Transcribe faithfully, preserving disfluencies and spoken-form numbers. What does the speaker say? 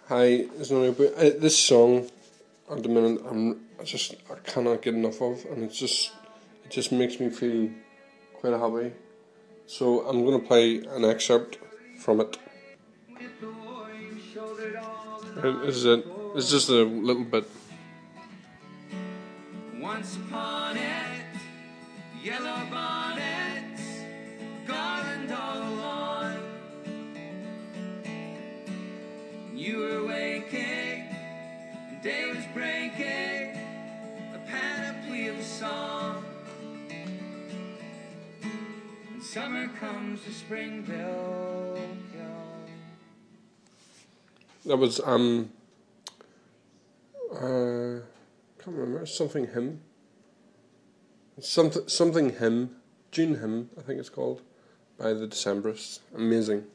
Hi, it's not about uh, this song. At the minute, I'm I just I cannot get enough of, and it's just it just makes me feel quite happy. So I'm gonna play an excerpt from it. Right, this is it. It's just a little bit. Once upon it, yellow bonnets, garland all along. You were waking, and day was breaking, a panoply of song. And summer comes to Springville. That was um uh can't remember, something hymn. Something something hymn, June hymn, I think it's called, by the Decemberists. Amazing.